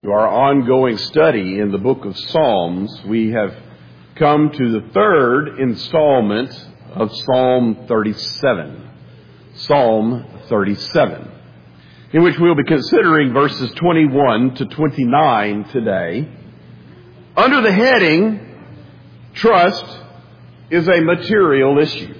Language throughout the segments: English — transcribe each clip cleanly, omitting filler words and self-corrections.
To our ongoing study in the book of Psalms, we have come to the third installment of Psalm 37. Psalm 37, in which we'll be considering verses 21 to 29 today. Under the heading, Trust is a material issue.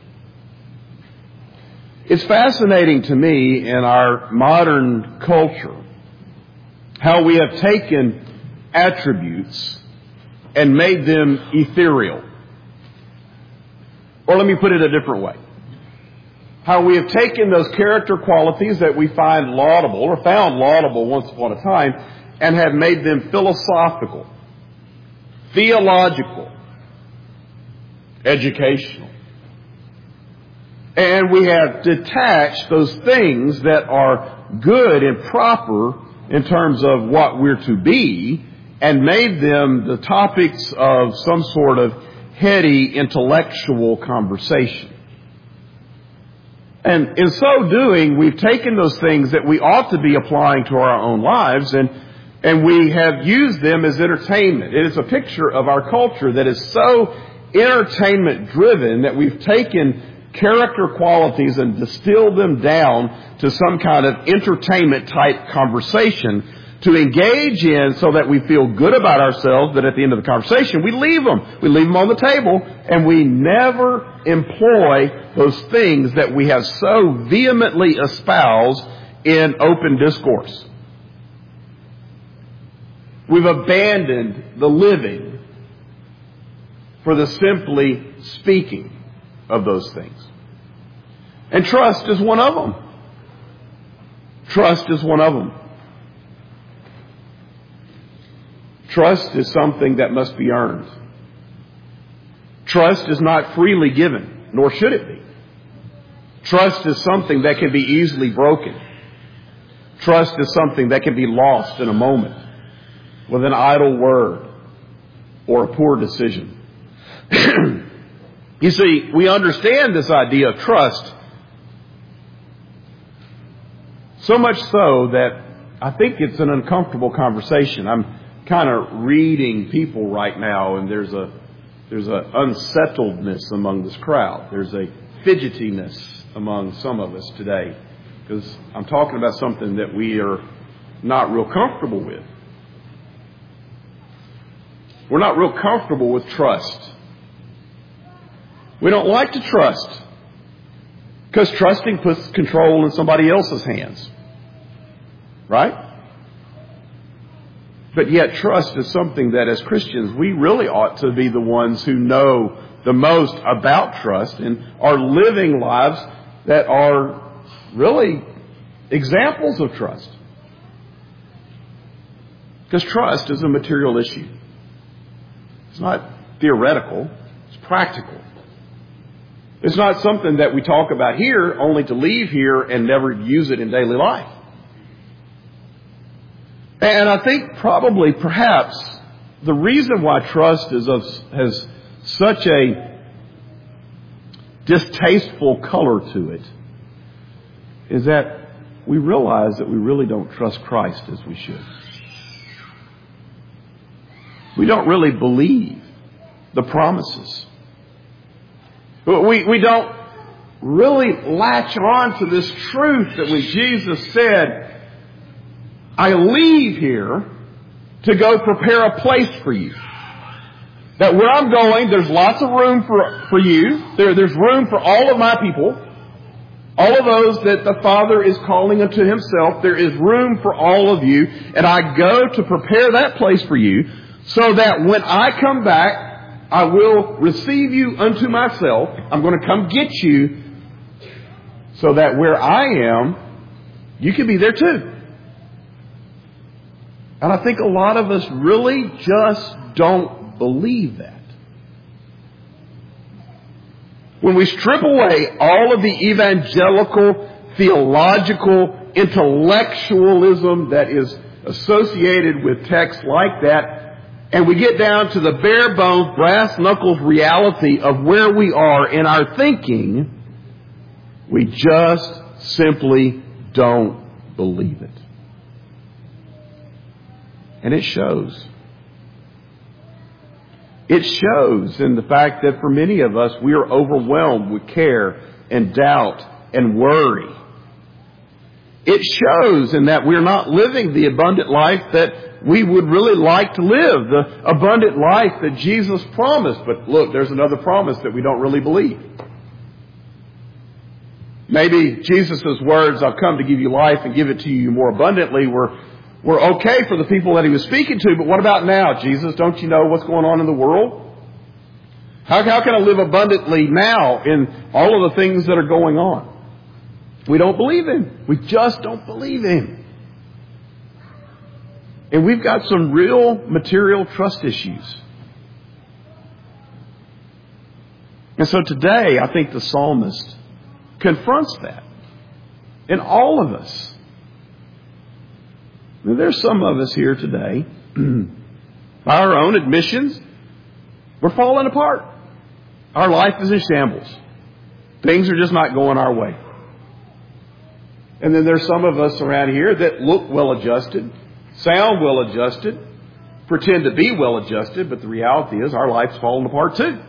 It's fascinating to me in our modern culture how we have taken attributes and made them ethereal. Or let me put it a different way. How we have taken those character qualities that we find laudable, or found laudable once upon a time, and have made them philosophical, theological, educational. And we have detached those things that are good and proper in terms of what we're to be, and made them the topics of some sort of heady intellectual conversation. And in so doing, we've taken those things that we ought to be applying to our own lives, and we have used them as entertainment. It is a picture of our culture that is so entertainment driven that we've taken character qualities and distilled them down to some kind of entertainment type conversation to engage in, so that we feel good about ourselves, that at the end of the conversation we leave them. We leave them on the table, and we never employ those things that we have so vehemently espoused in open discourse. We've abandoned the living for the simply speaking of those things. And trust is one of them. Trust is one of them. Trust is something that must be earned. Trust is not freely given, nor should it be. Trust is something that can be easily broken. Trust is something that can be lost in a moment with an idle word or a poor decision. You see, we understand this idea of trust so much so that I think it's an uncomfortable conversation. I'm kind of reading people right now, and there's a unsettledness among this crowd. There's a fidgetiness among some of us today, because I'm talking about something that we are not real comfortable with. We're not real comfortable with trust. We don't like to trust, because trusting puts control in somebody else's hands. Right? But yet trust is something that as Christians we really ought to be the ones who know the most about trust and are living lives that are really examples of trust. Because trust is a material issue. It's not theoretical, it's practical. It's not something that we talk about here only to leave here and never use it in daily life. And I think probably, perhaps, the reason why trust has such a distasteful color to it is that we realize that we really don't trust Christ as we should. We don't really believe the promises. We don't really latch on to this truth that when Jesus said, I leave here to go prepare a place for you. That where I'm going, there's lots of room for you. There's room for all of my people. All of those that the Father is calling unto Himself. There is room for all of you. And I go to prepare that place for you, so that when I come back, I will receive you unto myself. I'm going to come get you, so that where I am, you can be there too. And I think a lot of us really just don't believe that. When we strip away all of the evangelical, theological, intellectualism that is associated with texts like that, and we get down to the bare bones, brass knuckles reality of where we are in our thinking, we just simply don't believe it. And it shows. It shows in the fact that for many of us, we are overwhelmed with care and doubt and worry. It shows in that we're not living the abundant life that we would really like to live, the abundant life that Jesus promised. But look, there's another promise that we don't really believe. Maybe Jesus' words, I've come to give you life and give it to you more abundantly, were okay for the people that he was speaking to. But what about now, Jesus? Don't you know what's going on in the world? How can I live abundantly now in all of the things that are going on? We don't believe him. We just don't believe him. And we've got some real material trust issues. And so today, I think the psalmist confronts that in all of us. Now, there's some of us here today, by our own admissions, we're falling apart. Our life is in shambles. Things are just not going our way. And then there's some of us around here that look well-adjusted, sound well-adjusted, pretend to be well-adjusted, but the reality is our life's falling apart too.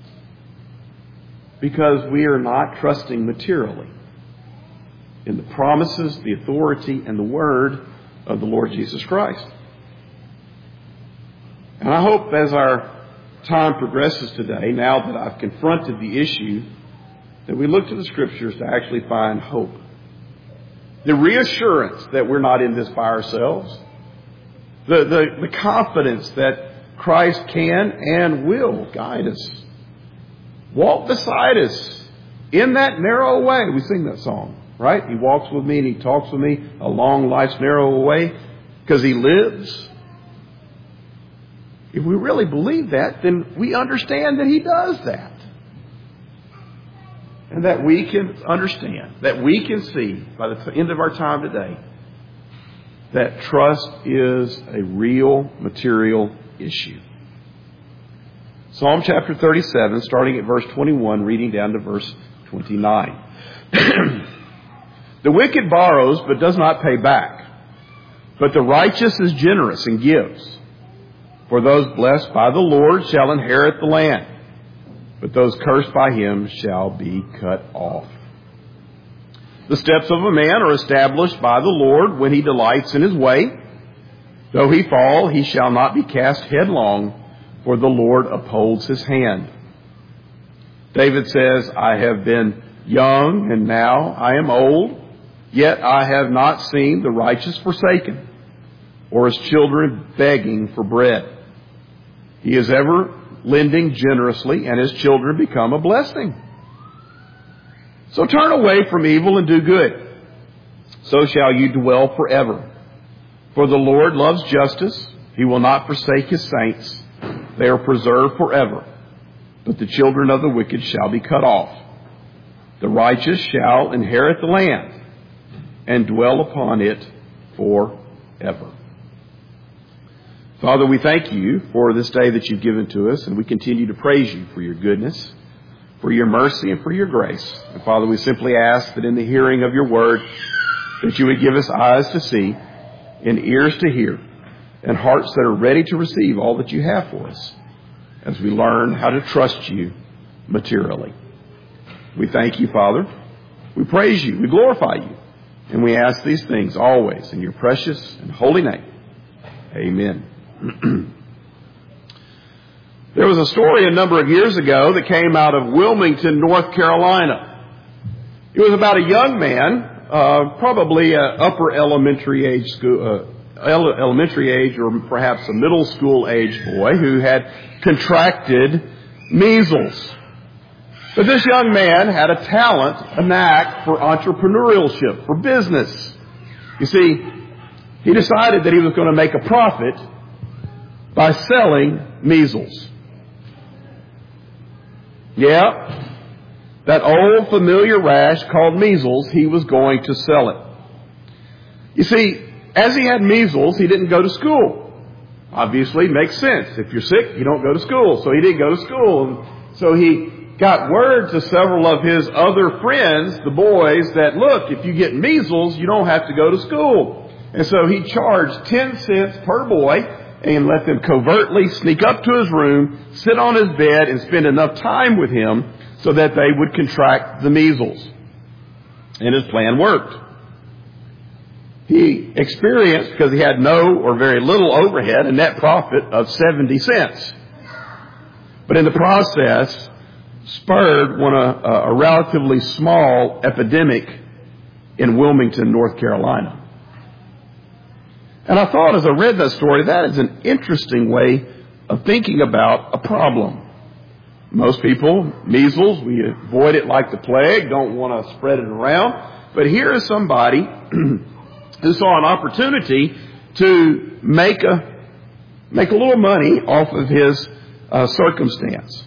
Because we are not trusting materially in the promises, the authority, and the word of the Lord Jesus Christ. And I hope as our time progresses today, now that I've confronted the issue, that we look to the Scriptures to actually find hope. The reassurance that we're not in this by ourselves. The confidence that Christ can and will guide us. Walk beside us in that narrow way. We sing that song, right? He walks with me and he talks with me along life's narrow way because he lives. If we really believe that, then we understand that he does that. And that we can understand, that we can see by the end of our time today, that trust is a real material issue. Psalm chapter 37, starting at verse 21, reading down to verse 29. The wicked borrows, but does not pay back. But the righteous is generous and gives. For those blessed by the Lord shall inherit the land. But those cursed by him shall be cut off. The steps of a man are established by the Lord when he delights in his way. Though he fall, he shall not be cast headlong, for the Lord upholds his hand. David says, I have been young and now I am old, yet I have not seen the righteous forsaken, or his children begging for bread. He is ever lending generously, and his children become a blessing. So turn away from evil and do good. So shall you dwell forever. For the Lord loves justice. He will not forsake his saints. They are preserved forever. But the children of the wicked shall be cut off. The righteous shall inherit the land and dwell upon it forever. Father, we thank you for this day that you've given to us, and we continue to praise you for your goodness, for your mercy, and for your grace. And Father, we simply ask that in the hearing of your word, that you would give us eyes to see and ears to hear and hearts that are ready to receive all that you have for us as we learn how to trust you materially. We thank you, Father. We praise you. We glorify you. And we ask these things always in your precious and holy name. Amen. There was a story a number of years ago that came out of Wilmington, North Carolina. It was about a young man, probably an upper elementary age or perhaps a middle school age boy who had contracted measles. But this young man had a talent, a knack for entrepreneurship, for business. You see, he decided that he was going to make a profit by selling measles. Yeah, that old familiar rash called measles, he was going to sell it. You see, as he had measles, he didn't go to school. Obviously, makes sense. If you're sick, you don't go to school. So he didn't go to school. And so he got word to several of his other friends, the boys, that look, if you get measles, you don't have to go to school. And so he charged 10 cents per boy and let them covertly sneak up to his room, sit on his bed, and spend enough time with him so that they would contract the measles. And his plan worked. He experienced, because he had no or very little overhead, a net profit of 70 cents. But in the process, spurred a relatively small epidemic in Wilmington, North Carolina. And I thought as I read that story, that is an interesting way of thinking about a problem. Most people, measles, we avoid it like the plague, don't want to spread it around. But here is somebody who saw an opportunity to make a little money off of his circumstance.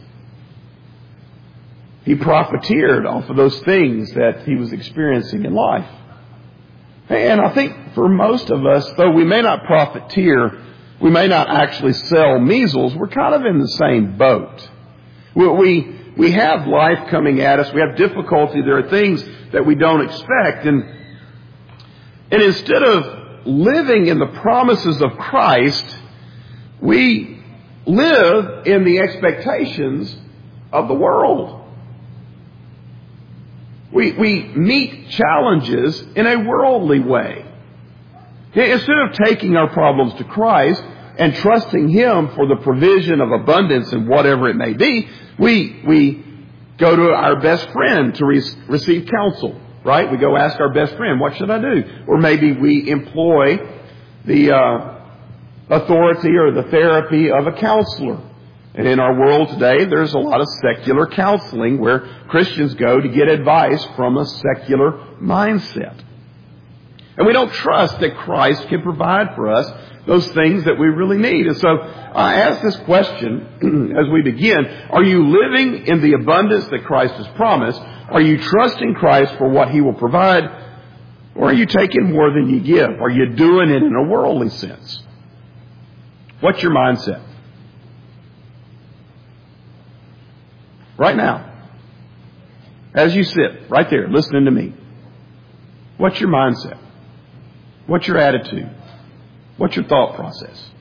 He profiteered off of those things that he was experiencing in life. And I think for most of us, though we may not profiteer, we may not actually sell measles, we're kind of in the same boat. We have life coming at us. We have difficulty. There are things that we don't expect. And instead of living in the promises of Christ, we live in the expectations of the world. We meet challenges in a worldly way. Instead of taking our problems to Christ and trusting Him for the provision of abundance and whatever it may be, we go to our best friend to receive counsel, right? We go ask our best friend, what should I do? Or maybe we employ the authority or the therapy of a counselor. And in our world today, there's a lot of secular counseling where Christians go to get advice from a secular mindset. And we don't trust that Christ can provide for us those things that we really need. And so I ask this question as we begin. Are you living in the abundance that Christ has promised? Are you trusting Christ for what He will provide? Or are you taking more than you give? Are you doing it in a worldly sense? What's your mindset? Right now, as you sit right there listening to me, what's your mindset? What's your attitude? What's your thought process?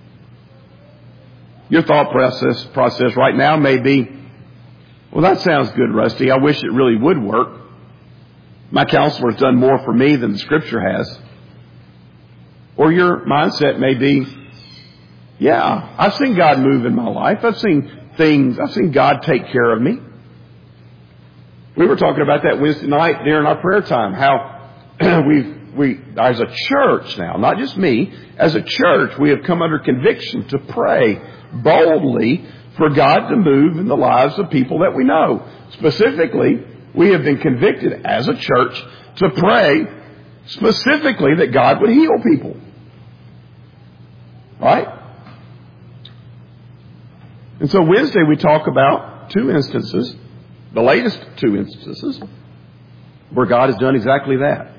Your thought process right now may be, well, that sounds good, Rusty. I wish it really would work. My counselor has done more for me than the Scripture has. Or your mindset may be, yeah, I've seen God move in my life. I've seen God take care of me. We were talking about that Wednesday night during our prayer time, how we as a church now, not just me, as a church, we have come under conviction to pray boldly for God to move in the lives of people that we know. Specifically, we have been convicted as a church to pray specifically that God would heal people. Right? And so Wednesday we talk about two instances, the latest two instances, where God has done exactly that.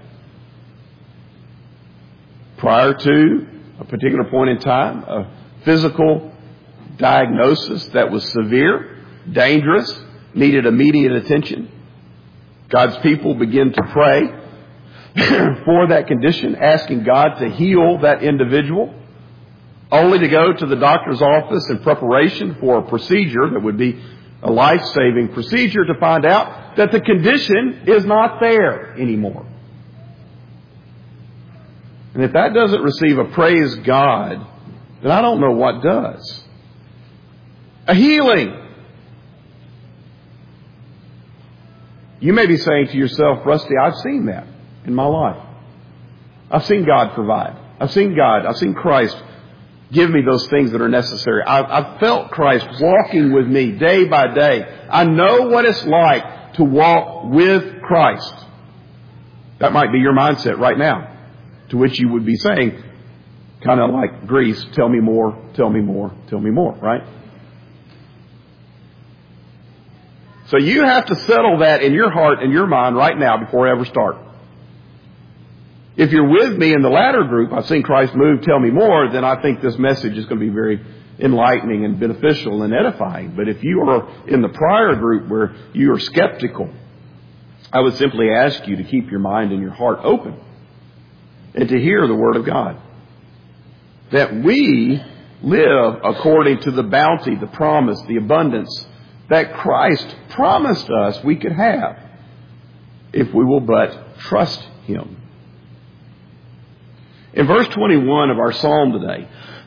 Prior to a particular point in time, a physical diagnosis that was severe, dangerous, needed immediate attention. God's people begin to pray for that condition, asking God to heal that individual, only to go to the doctor's office in preparation for a procedure that would be a life-saving procedure to find out that the condition is not there anymore. And if that doesn't receive a praise God, then I don't know what does. A healing. You may be saying to yourself, Rusty, I've seen that in my life. I've seen God provide. I've seen Christ give me those things that are necessary. I've felt Christ walking with me day by day. I know what it's like to walk with Christ. That might be your mindset right now, to which you would be saying, kind of like Greece, tell me more, tell me more, tell me more, right? So you have to settle that in your heart and your mind right now before I ever start. If you're with me in the latter group, I've seen Christ move, tell me more, then I think this message is going to be very enlightening and beneficial and edifying. But if you are in the prior group where you are skeptical, I would simply ask you to keep your mind and your heart open. and to hear the Word of God. That we live according to the bounty, the promise, the abundance that Christ promised us we could have if we will but trust Him. In verse 21 of our psalm today,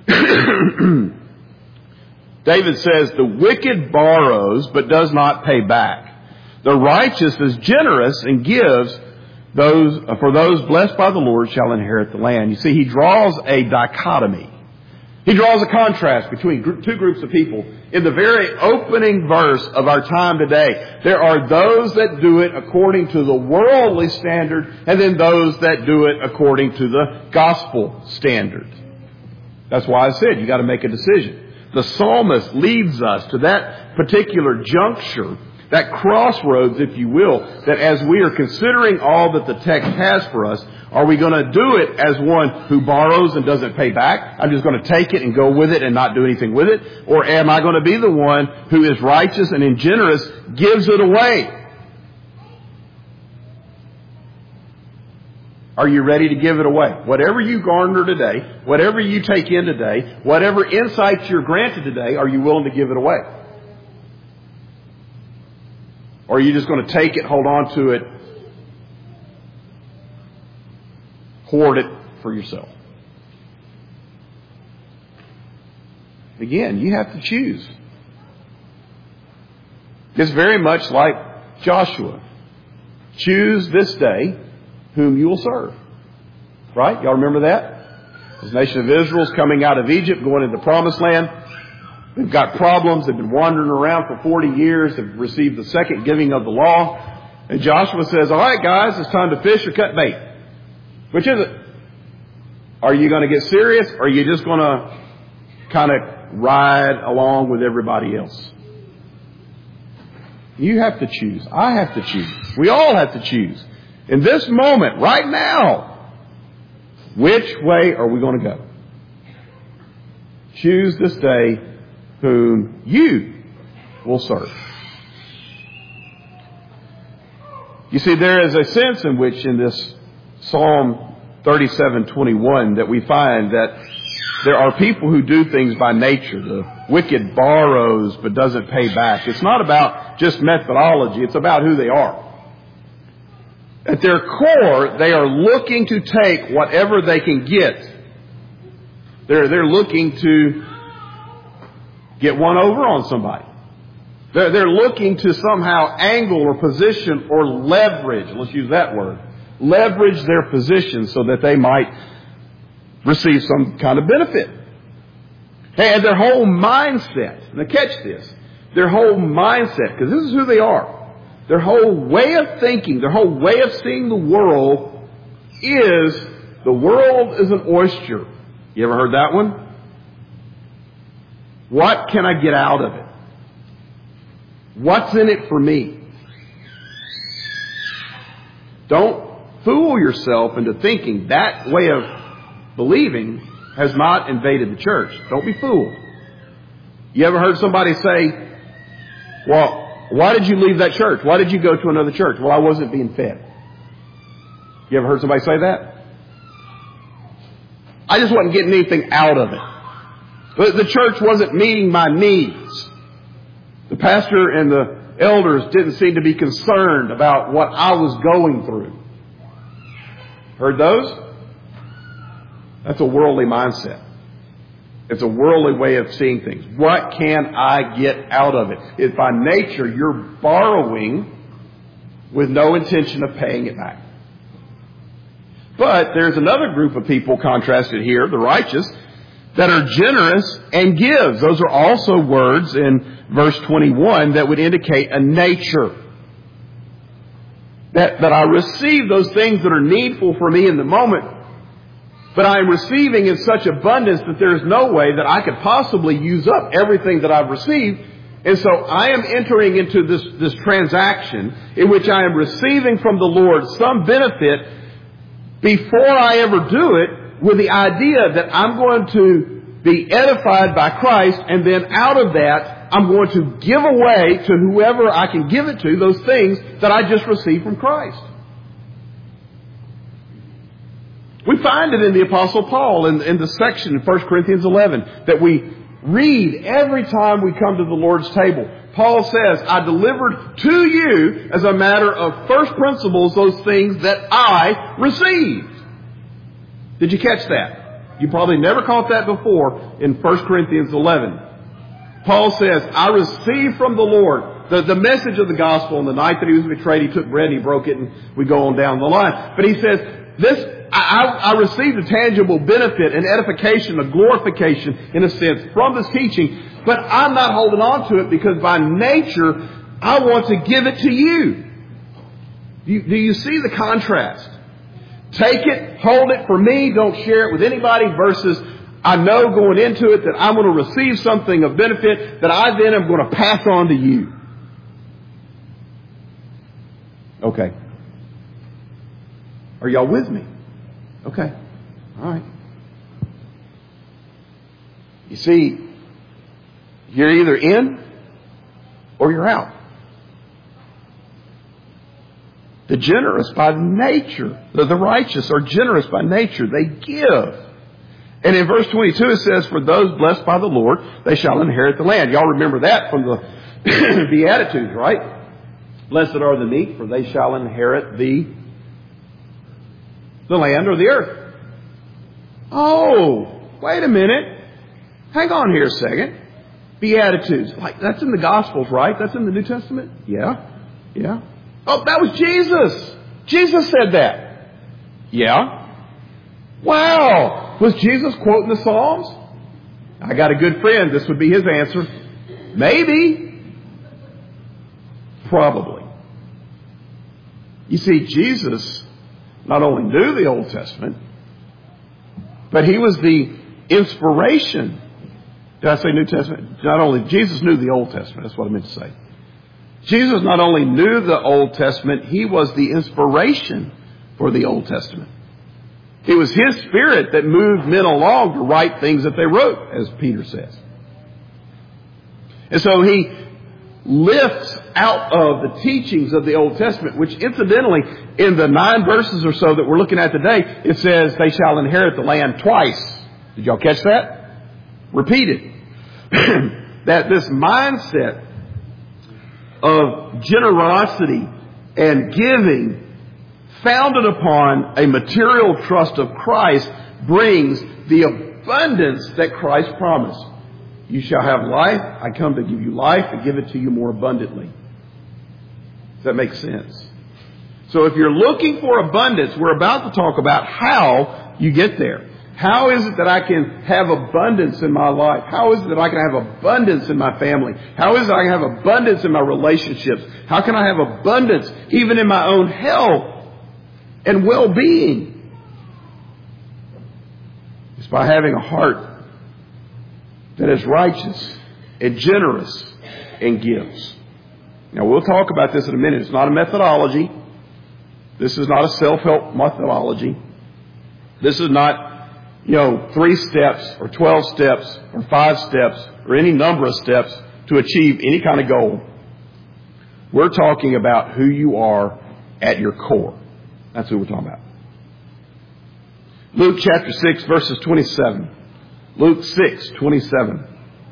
David says, "The wicked borrows but does not pay back. The righteous is generous and gives. For those blessed by the Lord shall inherit the land." You see, he draws a dichotomy. He draws a contrast between two groups of people. In the very opening verse of our time today, there are those that do it according to the worldly standard, and then those that do it according to the gospel standard. That's why I said you got to make a decision. The psalmist leads us to that particular juncture, that crossroads, if you will, that as we are considering all that the text has for us, are we going to do it as one who borrows and doesn't pay back? I'm just going to take it and go with it and not do anything with it? Or am I going to be the one who is righteous and generous, gives it away? Are you ready to give it away? Whatever you garner today, whatever you take in today, whatever insights you're granted today, are you willing to give it away? Or are you just going to take it, hold on to it, hoard it for yourself? Again, you have to choose. It's very much like Joshua. Choose this day whom you will serve. Right? Y'all remember that? This nation of Israel is coming out of Egypt, going into the promised land. They've got problems. They've been wandering around for 40 years. They've received the second giving of the law. And Joshua says, "All right, guys, it's time to fish or cut bait. Which is it? Are you going to get serious, or are you just going to kind of ride along with everybody else?" You have to choose. I have to choose. We all have to choose. In this moment, right now, which way are we going to go? Choose this day whom you will serve. You see, there is a sense in which in this Psalm 37:21 that we find that there are people who do things by nature. The wicked borrows but doesn't pay back. It's not about just methodology. It's about who they are. At their core, they are looking to take whatever they can get. They're looking to get one over on somebody. They're looking to somehow angle or position or leverage, let's use that word, leverage their position so that they might receive some kind of benefit. And their whole mindset, now catch this, their whole mindset, because this is who they are, their whole way of thinking, their whole way of seeing the world is an oyster. You ever heard that one? What can I get out of it? What's in it for me? Don't fool yourself into thinking that way of believing has not invaded the church. Don't be fooled. You ever heard somebody say, "Well, why did you leave that church? Why did you go to another church?" "Well, I wasn't being fed." You ever heard somebody say that? "I just wasn't getting anything out of it. The church wasn't meeting my needs. The pastor and the elders didn't seem to be concerned about what I was going through." Heard those? That's a worldly mindset. It's a worldly way of seeing things. What can I get out of it? If by nature you're borrowing with no intention of paying it back. But there's another group of people contrasted here, the righteous, that are generous and gives. Those are also words in verse 21 that would indicate a nature. That I receive those things that are needful for me in the moment, but I am receiving in such abundance that there is no way that I could possibly use up everything that I've received. And so I am entering into this transaction in which I am receiving from the Lord some benefit before I ever do it, with the idea that I'm going to be edified by Christ, and then out of that, I'm going to give away to whoever I can give it to those things that I just received from Christ. We find it in the Apostle Paul in the section in 1 Corinthians 11 that we read every time we come to the Lord's table. Paul says, I delivered to you as a matter of first principles those things that I received. Did you catch that? You probably never caught that before in 1 Corinthians 11. Paul says, I received from the Lord the message of the gospel. On the night that he was betrayed, he took bread and he broke it, and we go on down the line. But he says, I received a tangible benefit, an edification, a glorification, in a sense, from this teaching. But I'm not holding on to it because by nature, I want to give it to you. Do you see the contrast? Take it, hold it for me, don't share it with anybody, versus I know going into it that I'm going to receive something of benefit that I then am going to pass on to you. Okay. Are y'all with me? Okay. All right. You see, you're either in or you're out. The generous by nature, the righteous are generous by nature. They give. And in verse 22 it says, for those blessed by the Lord, they shall inherit the land. Y'all remember that from the Beatitudes, right? Blessed are the meek, for they shall inherit the land or the earth. Oh, wait a minute. Hang on here a second. Beatitudes. Like, that's in the Gospels, right? That's in the New Testament? Yeah. Yeah. Oh, that was Jesus. Jesus said that. Yeah. Wow. Was Jesus quoting the Psalms? I got a good friend. This would be his answer. Maybe. Probably. You see, Jesus not only knew the Old Testament, but he was the inspiration. Did I say New Testament? Not only, Jesus knew the Old Testament. That's what I meant to say. Jesus not only knew the Old Testament, he was the inspiration for the Old Testament. It was his Spirit that moved men along to write things that they wrote, as Peter says. And so he lifts out of the teachings of the Old Testament, which incidentally, in the 9 verses or so that we're looking at today, it says they shall inherit the land twice. Did y'all catch that? Repeated. That this mindset of generosity and giving founded upon a material trust of Christ brings the abundance that Christ promised. You shall have life. I come to give you life and give it to you more abundantly. Does that make sense? So if you're looking for abundance, we're about to talk about how you get there. How is it that I can have abundance in my life? How is it that I can have abundance in my family? How is it I can have abundance in my relationships? How can I have abundance even in my own health and well-being? It's by having a heart that is righteous and generous and gives. Now, we'll talk about this in a minute. It's not a methodology. This is not a self-help methodology. This is not 3 steps or 12 steps or 5 steps or any number of steps to achieve any kind of goal. We're talking about who you are at your core. That's who we're talking about. Luke chapter 6 verses 27. Luke 6:27.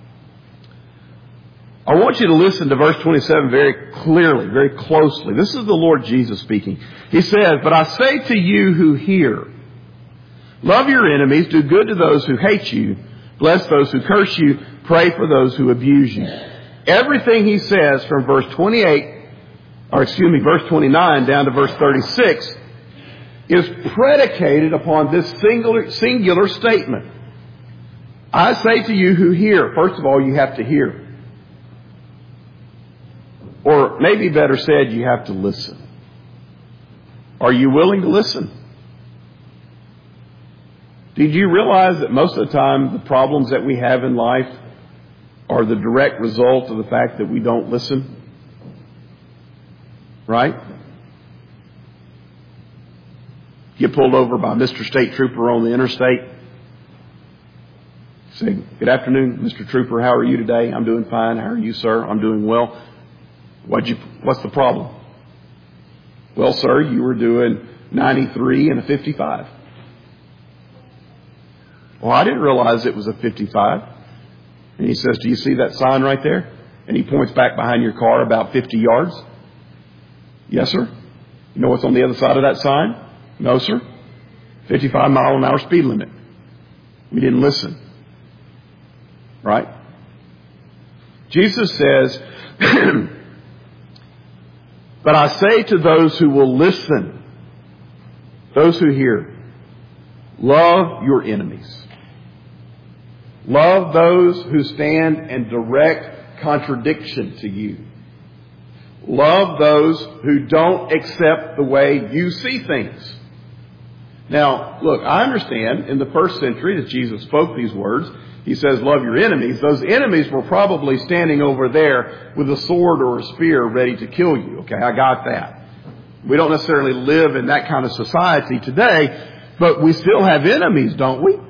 I want you to listen to verse 27 very clearly, very closely. This is the Lord Jesus speaking. He says, but I say to you who hear, love your enemies, do good to those who hate you, bless those who curse you, pray for those who abuse you. Everything he says from verse 29 down to verse 36 is predicated upon this singular statement. I say to you who hear, first of all, you have to hear. Or maybe better said, you have to listen. Are you willing to listen? Did you realize that most of the time the problems that we have in life are the direct result of the fact that we don't listen? Right? Get pulled over by Mr. State Trooper on the interstate. Say, good afternoon, Mr. Trooper. How are you today? I'm doing fine. How are you, sir? I'm doing well. What's the problem? Well, sir, you were doing 93 and a 55. Well, I didn't realize it was a 55. And he says, do you see that sign right there? And he points back behind your car about 50 yards. Yes, sir. You know what's on the other side of that sign? No, sir. 55 mile an hour speed limit. We didn't listen. Right? Jesus says, but I say to those who will listen, those who hear, love your enemies. Love those who stand in direct contradiction to you. Love those who don't accept the way you see things. Now, look, I understand in the first century that Jesus spoke these words, he says, love your enemies. Those enemies were probably standing over there with a sword or a spear ready to kill you. Okay, I got that. We don't necessarily live in that kind of society today, but we still have enemies, don't we?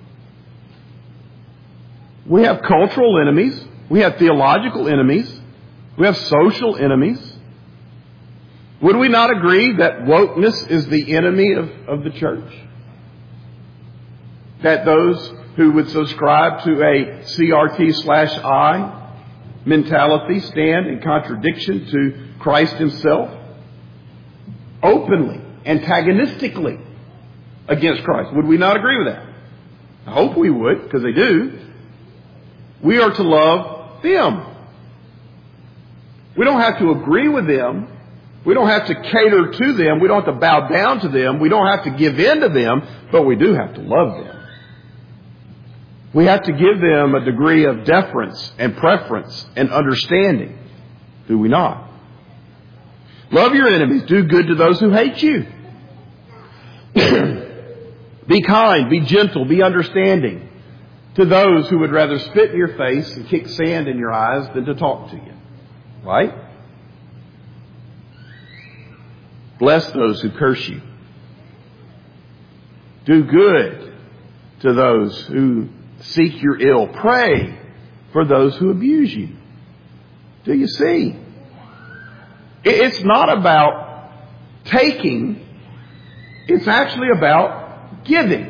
We have cultural enemies. We have theological enemies. We have social enemies. Would we not agree that wokeness is the enemy of the church? That those who would subscribe to a CRT/I mentality stand in contradiction to Christ himself? Openly, antagonistically against Christ. Would we not agree with that? I hope we would, because they do. We are to love them. We don't have to agree with them. We don't have to cater to them. We don't have to bow down to them. We don't have to give in to them, but we do have to love them. We have to give them a degree of deference and preference and understanding. Do we not? Love your enemies. Do good to those who hate you. Be kind. Be gentle. Be understanding to those who would rather spit in your face and kick sand in your eyes than to talk to you. Right? Bless those who curse you. Do good to those who seek your ill. Pray for those who abuse you. Do you see? It's not about taking. It's actually about giving.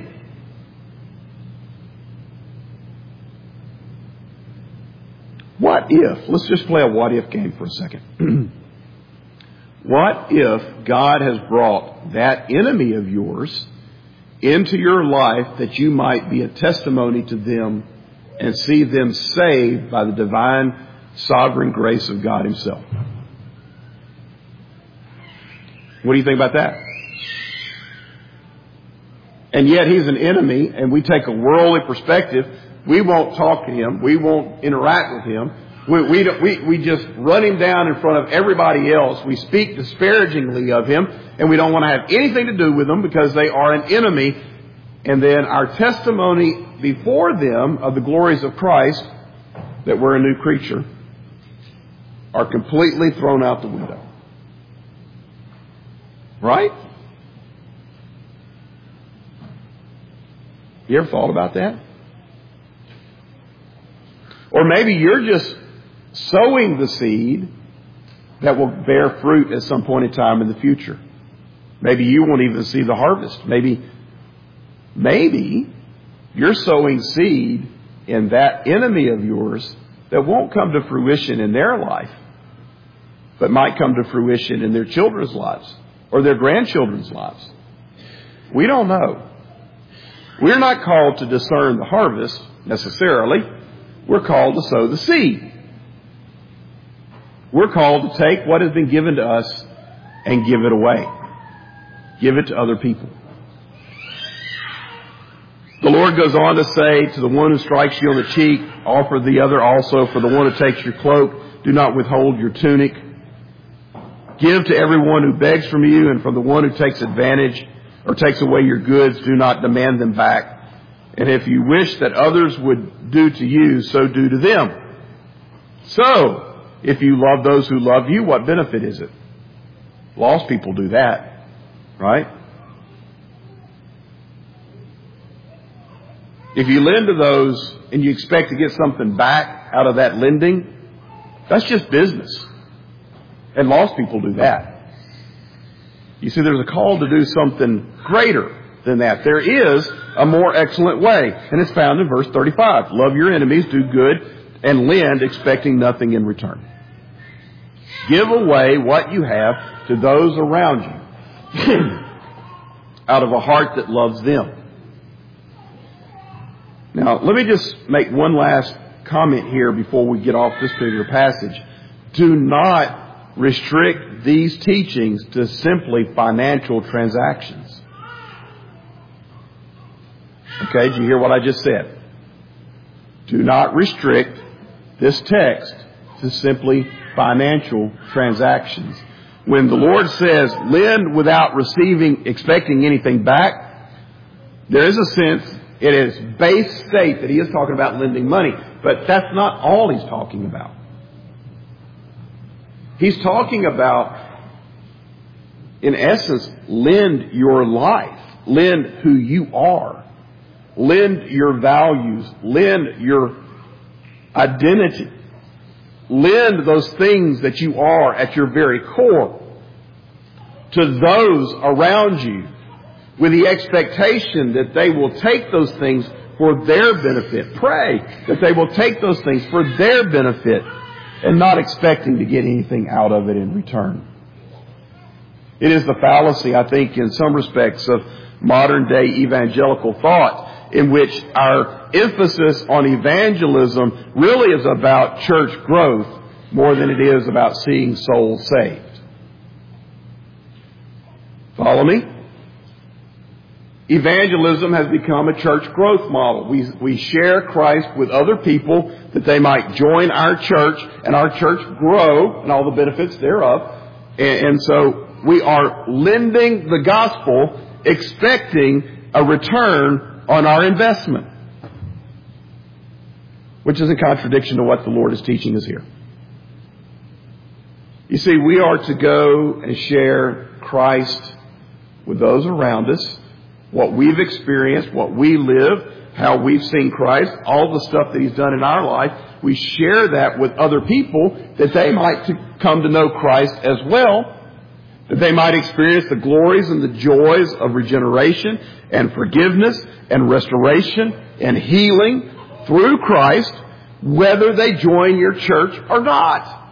What if, let's just play a what if game for a second. What if God has brought that enemy of yours into your life that you might be a testimony to them and see them saved by the divine sovereign grace of God himself? What do you think about that? And yet he's an enemy, and we take a worldly perspective. We won't talk to him. We won't interact with him. We just run him down in front of everybody else. We speak disparagingly of him, and we don't want to have anything to do with them because they are an enemy. And then our testimony before them of the glories of Christ, that we're a new creature, are completely thrown out the window. Right? You ever thought about that? Or maybe you're just sowing the seed that will bear fruit at some point in time in the future. Maybe you won't even see the harvest. Maybe you're sowing seed in that enemy of yours that won't come to fruition in their life, but might come to fruition in their children's lives or their grandchildren's lives. We don't know. We're not called to discern the harvest necessarily. We're called to sow the seed. We're called to take what has been given to us and give it away. Give it to other people. The Lord goes on to say, to the one who strikes you on the cheek, offer the other also. For the one who takes your cloak, do not withhold your tunic. Give to everyone who begs from you, and from the one who takes advantage or takes away your goods, do not demand them back. And if you wish that others would do to you, so do to them. So, if you love those who love you, what benefit is it? Lost people do that, right? If you lend to those and you expect to get something back out of that lending, that's just business. And lost people do that. You see, there's a call to do something greater than that. There is a more excellent way, and it's found in verse 35. Love your enemies, do good, and lend, expecting nothing in return. Give away what you have to those around you out of a heart that loves them. Now, let me just make one last comment here before we get off this particular passage. Do not restrict these teachings to simply financial transactions. Okay, did you hear what I just said? Do not restrict this text to simply financial transactions. When the Lord says, lend without expecting anything back, there is a sense, it is base state that He is talking about lending money. But that's not all He's talking about. He's talking about, in essence, lend your life. Lend who you are. Lend your values. Lend your identity. Lend those things that you are at your very core to those around you with the expectation that they will take those things for their benefit. Pray that they will take those things for their benefit and not expecting to get anything out of it in return. It is the fallacy, I think, in some respects of modern day evangelical thought, in which our emphasis on evangelism really is about church growth more than it is about seeing souls saved. Follow me? Evangelism has become a church growth model. We share Christ with other people that they might join our church and our church grow and all the benefits thereof. And so we are lending the gospel expecting a return on our investment, which is a contradiction to what the Lord is teaching us here. You see, we are to go and share Christ with those around us, what we've experienced, what we live, how we've seen Christ, all the stuff that He's done in our life. We share that with other people that they might come to know Christ as well, that they might experience the glories and the joys of regeneration and forgiveness and restoration and healing through Christ, whether they join your church or not.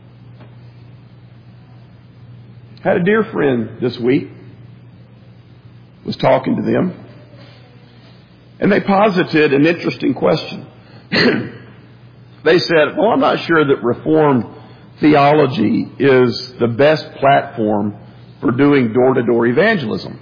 I had a dear friend this week, was talking to them, and they posited an interesting question. They said, well, I'm not sure that Reformed theology is the best platform for doing door-to-door evangelism.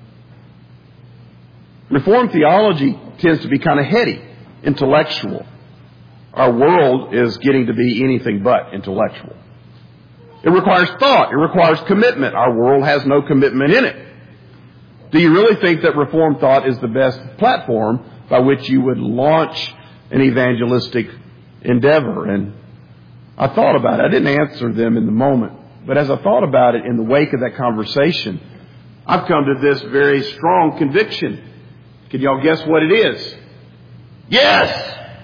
Reformed theology tends to be kind of heady, intellectual. Our world is getting to be anything but intellectual. It requires thought. It requires commitment. Our world has no commitment in it. Do you really think that Reformed thought is the best platform by which you would launch an evangelistic endeavor? And I thought about it. I didn't answer them in the moment. But as I thought about it in the wake of that conversation, I've come to this very strong conviction. Can y'all guess what it is? Yes!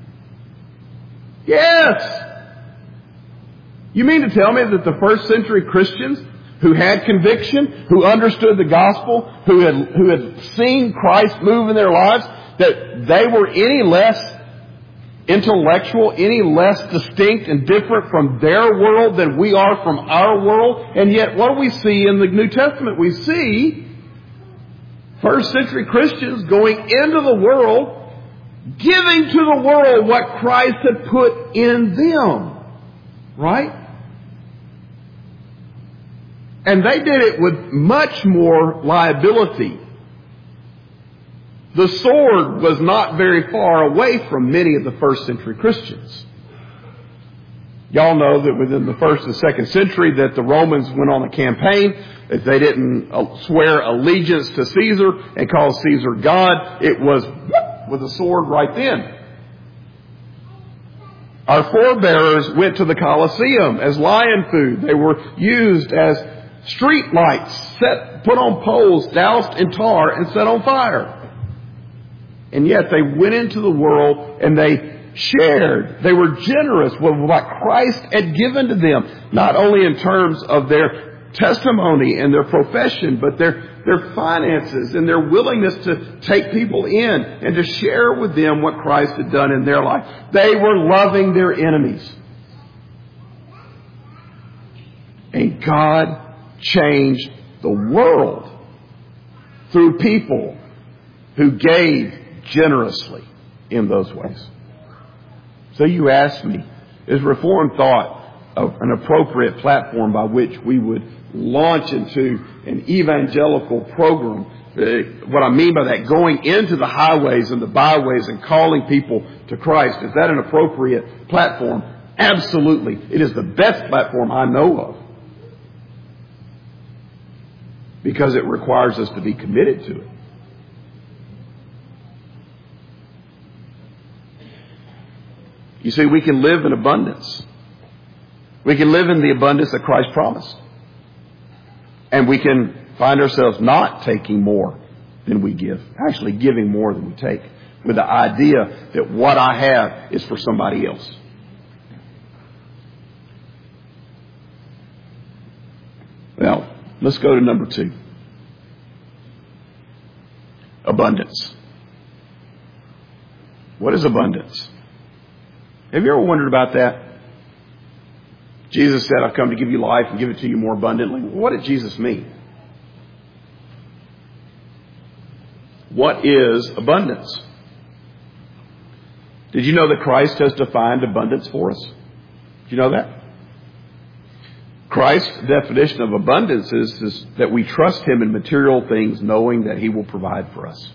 Yes! You mean to tell me that the first century Christians who had conviction, who understood the gospel, who had seen Christ move in their lives, that they were any less intellectual, any less distinct and different from their world than we are from our world? And yet what do we see in the New Testament? We see first century Christians going into the world, giving to the world what Christ had put in them. Right? And they did it with much more liability. The sword was not very far away from many of the first century Christians. Y'all know that within the first and second century that the Romans went on a campaign. If they didn't swear allegiance to Caesar and call Caesar God, it was with a sword right then. Our forebearers went to the Colosseum as lion food. They were used as street lights, put on poles, doused in tar, and set on fire. And yet they went into the world and they shared. They were generous with what Christ had given to them, not only in terms of their testimony and their profession, but their their finances and their willingness to take people in and to share with them what Christ had done in their life. They were loving their enemies. And God changed the world through people who gave generously in those ways. So you ask me, is Reformed Thought an appropriate platform by which we would launch into an evangelical program? What I mean by that, going into the highways and the byways and calling people to Christ, is that an appropriate platform? Absolutely. It is the best platform I know of, because it requires us to be committed to it. You see, we can live in abundance. We can live in the abundance that Christ promised. And we can find ourselves not taking more than we give, actually giving more than we take, with the idea that what I have is for somebody else. Well, let's go to number 2. Abundance. What is abundance? Have you ever wondered about that? Jesus said, I've come to give you life and give it to you more abundantly. What did Jesus mean? What is abundance? Did you know that Christ has defined abundance for us? Did you know that? Christ's definition of abundance is that we trust Him in material things, knowing that He will provide for us.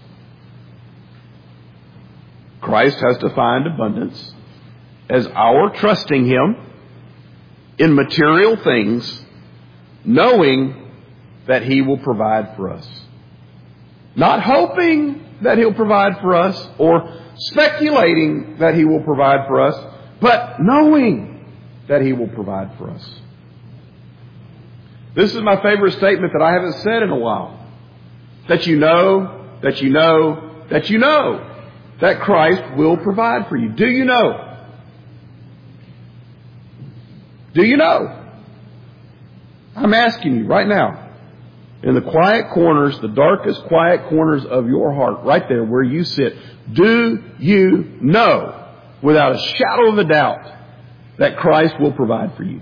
Christ has defined abundance as our trusting Him in material things, knowing that He will provide for us. Not hoping that He'll provide for us or speculating that He will provide for us, but knowing that He will provide for us. This is my favorite statement that I haven't said in a while. That you know, that you know, that you know that Christ will provide for you. Do you know? Do you know? I'm asking you right now, in the quiet corners, the darkest quiet corners of your heart, right there where you sit, do you know, without a shadow of a doubt, that Christ will provide for you?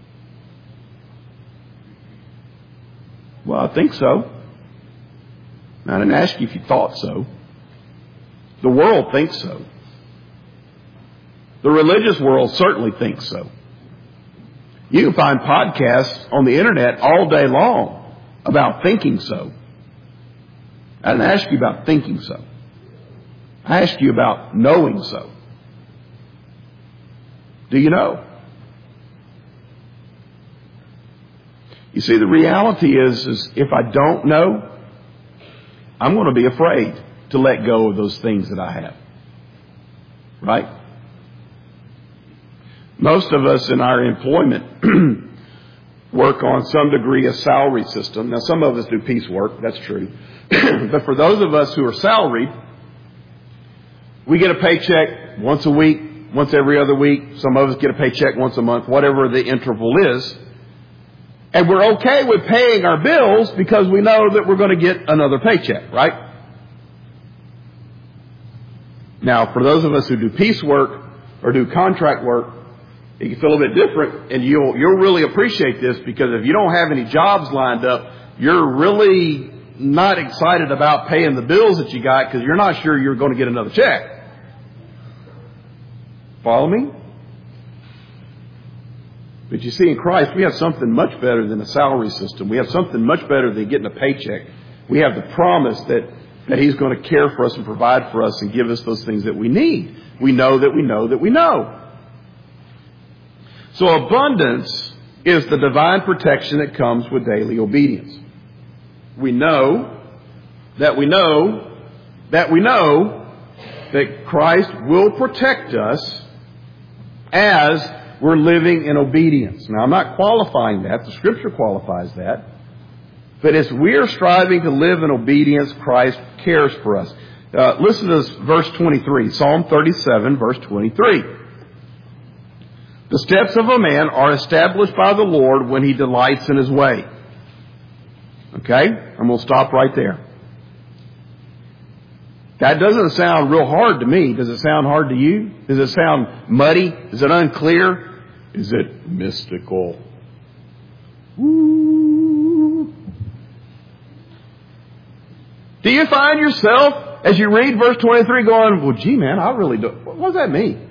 Well, I think so. I didn't ask you if you thought so. The world thinks so. The religious world certainly thinks so. You can find podcasts on the internet all day long about thinking so. I didn't ask you about thinking so. I asked you about knowing so. Do you know? You see, the reality is if I don't know, I'm going to be afraid to let go of those things that I have. Right? Most of us in our employment work on some degree a salary system. Now, some of us do piecework. That's true. But for those of us who are salaried, we get a paycheck once a week, once every other week. Some of us get a paycheck once a month, whatever the interval is. And we're okay with paying our bills because we know that we're going to get another paycheck, right? Now, for those of us who do piecework or do contract work, it can feel a bit different, and you'll really appreciate this, because if you don't have any jobs lined up, you're really not excited about paying the bills that you got because you're not sure you're going to get another check. Follow me? But you see, in Christ, we have something much better than a salary system. We have something much better than getting a paycheck. We have the promise that He's going to care for us and provide for us and give us those things that we need. We know that we know that we know. So abundance is the divine protection that comes with daily obedience. We know that we know that we know that Christ will protect us as we're living in obedience. Now, I'm not qualifying that. The Scripture qualifies that. But as we're striving to live in obedience, Christ cares for us. Listen to this, verse 23. Psalm 37, verse 23. The steps of a man are established by the Lord when he delights in his way. Okay? And we'll stop right there. That doesn't sound real hard to me. Does it sound hard to you? Does it sound muddy? Is it unclear? Is it mystical? Ooh. Do you find yourself, as you read verse 23, going, well, gee, man, I really don't. What does that mean?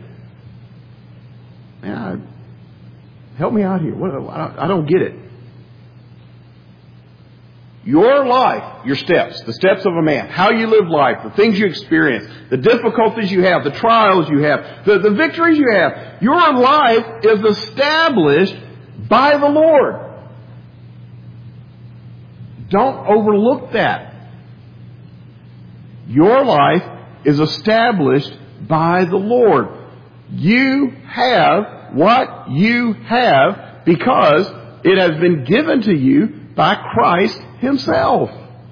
Man, help me out here. I don't get it. Your life, your steps, the steps of a man, how you live life, the things you experience, the difficulties you have, the trials you have, the victories you have. Your life is established by the Lord. Don't overlook that. Your life is established by the Lord. You have what you have because it has been given to you by Christ Himself.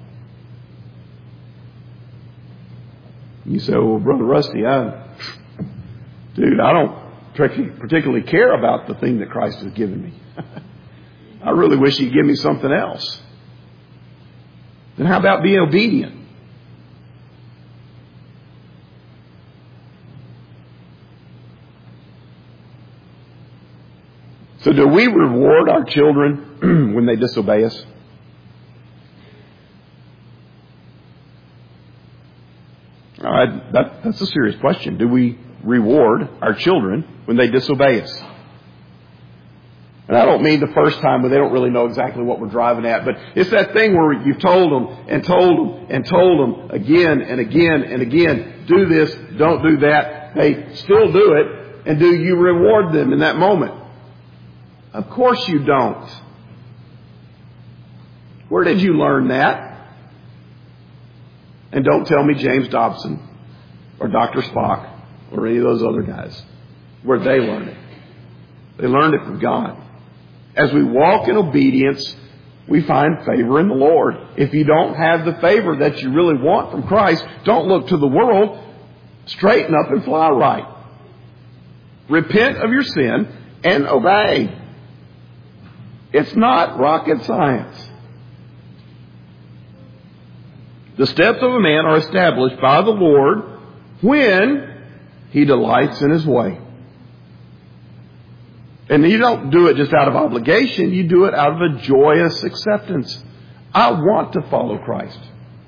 You say, well, Brother Rusty, I don't particularly care about the thing that Christ has given me. I really wish He'd give me something else. Then how about being obedient? So do we reward our children when they disobey us? That's a serious question. Do we reward our children when they disobey us? And I don't mean the first time when they don't really know exactly what we're driving at, but it's that thing where you've told them and told them and told them again and again and again, do this, don't do that. They still do it, and do you reward them in that moment? Of course you don't. Where did you learn that? And don't tell me James Dobson or Dr. Spock or any of those other guys. Where'd they learn it? They learned it from God. As we walk in obedience, we find favor in the Lord. If you don't have the favor that you really want from Christ, don't look to the world. Straighten up and fly right. Repent of your sin and obey. It's not rocket science. The steps of a man are established by the Lord when He delights in His way. And you don't do it just out of obligation. You do it out of a joyous acceptance. I want to follow Christ.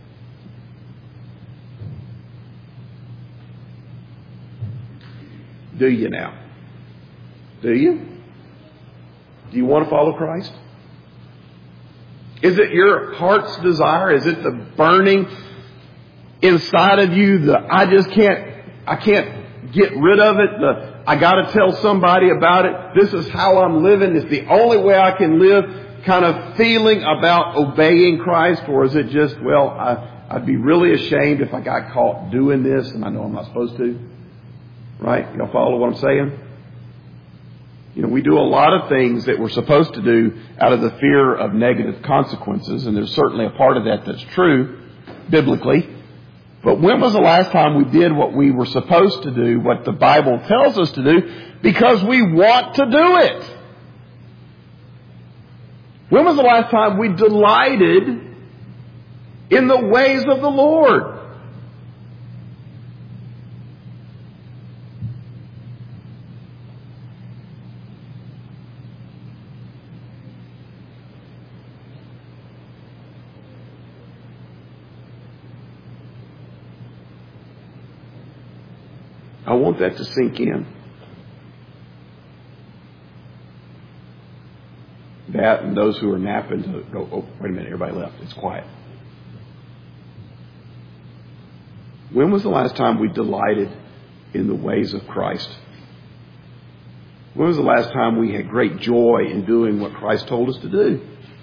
Do you now? Do you? Do you want to follow Christ? Is it your heart's desire? Is it the burning inside of you? I can't get rid of it. I got to tell somebody about it. This is how I'm living. It's the only way I can live. Kind of feeling about obeying Christ, or is it just, well, I'd be really ashamed if I got caught doing this, and I know I'm not supposed to. Right? Y'all follow what I'm saying? You know, we do a lot of things that we're supposed to do out of the fear of negative consequences, and there's certainly a part of that that's true, biblically. But when was the last time we did what we were supposed to do, what the Bible tells us to do, because we want to do it? When was the last time we delighted in the ways of the Lord? I want that to sink in. That and those who are napping to go, oh, wait a minute, everybody left. It's quiet. When was the last time we delighted in the ways of Christ? When was the last time we had great joy in doing what Christ told us to do?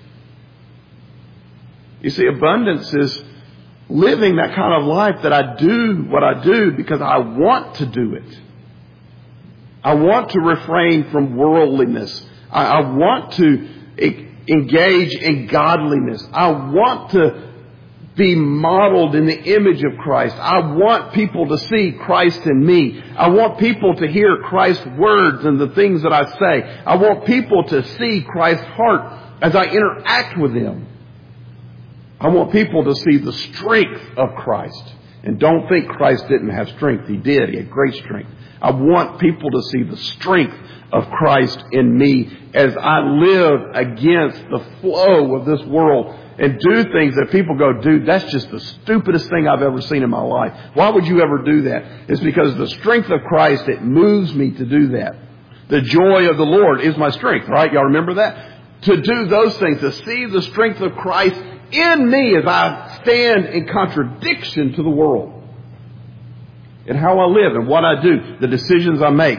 You see, abundance is living that kind of life that I do what I do because I want to do it. I want to refrain from worldliness. I want to engage in godliness. I want to be modeled in the image of Christ. I want people to see Christ in me. I want people to hear Christ's words and the things that I say. I want people to see Christ's heart as I interact with them. I want people to see the strength of Christ. And don't think Christ didn't have strength. He did. He had great strength. I want people to see the strength of Christ in me as I live against the flow of this world and do things that people go, dude, that's just the stupidest thing I've ever seen in my life. Why would you ever do that? It's because the strength of Christ, it moves me to do that. The joy of the Lord is my strength, right? Y'all remember that? To do those things, to see the strength of Christ in me as I stand in contradiction to the world. And how I live and what I do, the decisions I make.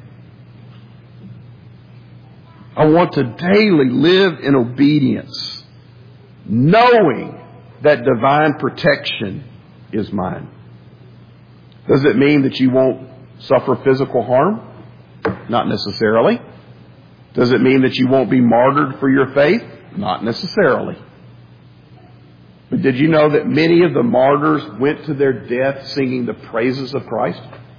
I want to daily live in obedience, knowing that divine protection is mine. Does it mean that you won't suffer physical harm? Not necessarily. Does it mean that you won't be martyred for your faith? Not necessarily. But did you know that many of the martyrs went to their death singing the praises of Christ?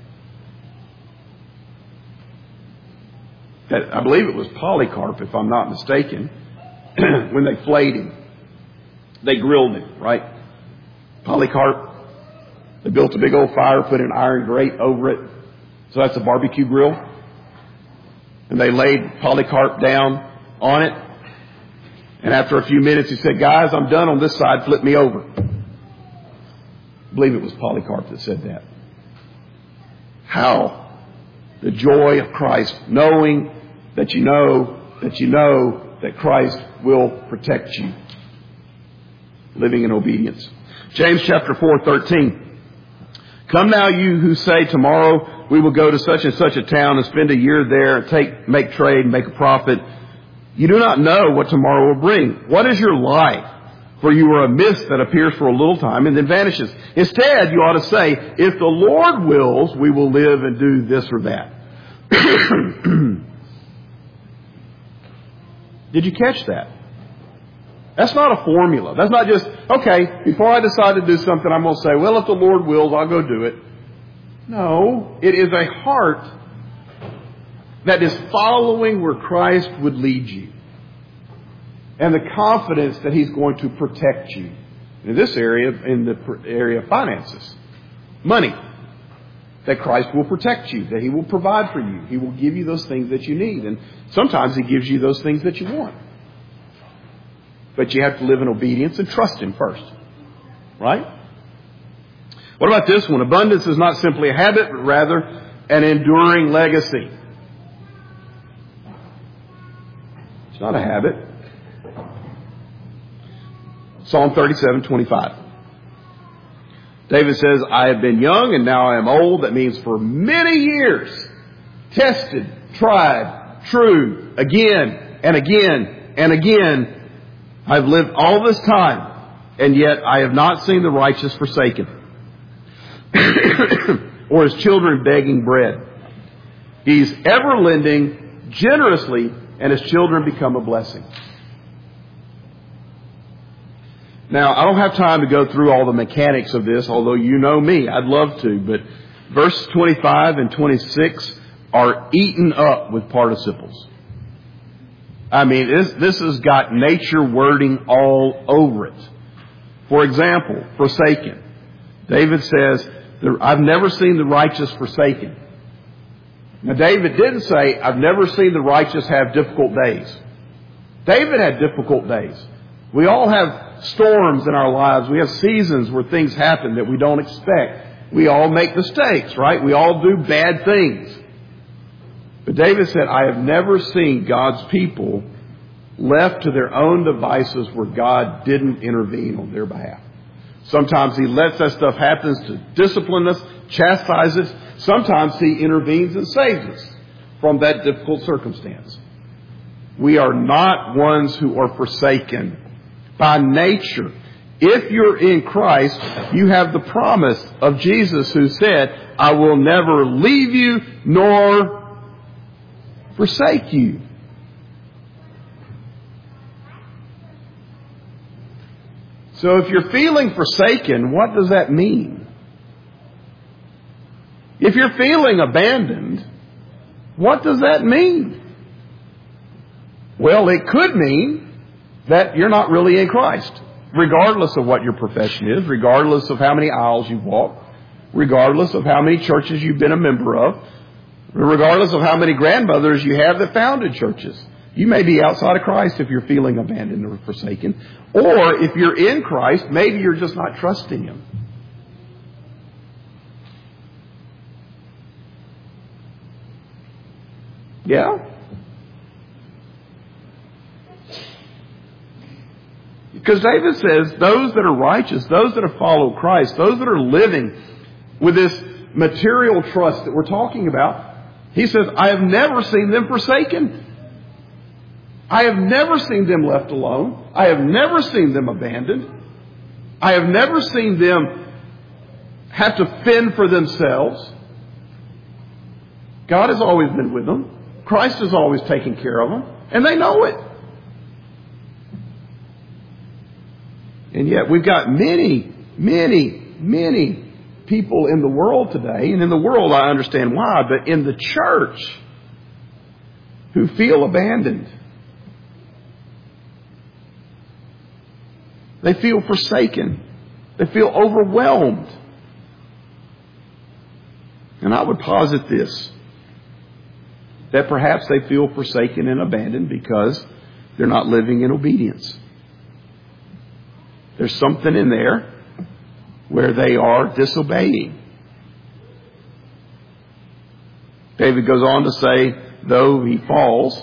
I believe it was Polycarp, if I'm not mistaken, when they flayed him. They grilled him, right? Polycarp. They built a big old fire, put an iron grate over it. So that's a barbecue grill. And they laid Polycarp down on it. And after a few minutes, he said, guys, I'm done on this side. Flip me over. I believe it was Polycarp that said that. How? The joy of Christ, knowing that you know that Christ will protect you. Living in obedience. James chapter 4:13. Come now, you who say, tomorrow we will go to such and such a town and spend a year there, make trade, and make a profit. You do not know what tomorrow will bring. What is your life? For you are a mist that appears for a little time and then vanishes. Instead, you ought to say, if the Lord wills, we will live and do this or that. Did you catch that? That's not a formula. That's not just, okay, before I decide to do something, I'm going to say, well, if the Lord wills, I'll go do it. No, it is a heart that is following where Christ would lead you. And the confidence that He's going to protect you. In this area, in the area of finances. Money. That Christ will protect you. That He will provide for you. He will give you those things that you need. And sometimes He gives you those things that you want. But you have to live in obedience and trust Him first. Right? What about this one? Abundance is not simply a habit, but rather an enduring legacy. It's not a habit. Psalm 37:25. David says, I have been young and now I am old. That means for many years, tested, tried, true, again and again and again. I've lived all this time, and yet I have not seen the righteous forsaken, or his children begging bread. He's ever lending generously, and his children become a blessing. Now, I don't have time to go through all the mechanics of this, although you know me, I'd love to, but verse 25 and 26 are eaten up with participles. I mean, this has got nature wording all over it. For example, forsaken. David says, I've never seen the righteous forsaken. Now, David didn't say, I've never seen the righteous have difficult days. David had difficult days. We all have storms in our lives. We have seasons where things happen that we don't expect. We all make mistakes, right? We all do bad things. But David said, I have never seen God's people left to their own devices where God didn't intervene on their behalf. Sometimes He lets that stuff happen to discipline us, chastise us. Sometimes He intervenes and saves us from that difficult circumstance. We are not ones who are forsaken. By nature, if you're in Christ, you have the promise of Jesus who said, I will never leave you nor forsake you. So if you're feeling forsaken, what does that mean? If you're feeling abandoned, what does that mean? Well, it could mean that you're not really in Christ. regardless of what your profession is, regardless of how many aisles you walk, regardless of how many churches you've been a member of, regardless of how many grandmothers you have that founded churches. You may be outside of Christ if you're feeling abandoned or forsaken. Or if you're in Christ, maybe you're just not trusting Him. Yeah? Because David says those that are righteous, those that have followed Christ, those that are living with this material trust that we're talking about, he says, I have never seen them forsaken. I have never seen them left alone. I have never seen them abandoned. I have never seen them have to fend for themselves. God has always been with them. Christ has always taken care of them. And they know it. And yet we've got many people in the world today, and in the world I understand why, but in the church who feel abandoned. They feel forsaken. They feel overwhelmed. And I would posit this, that perhaps they feel forsaken and abandoned because they're not living in obedience. There's something in there where they are disobeying. David goes on to say, though he falls,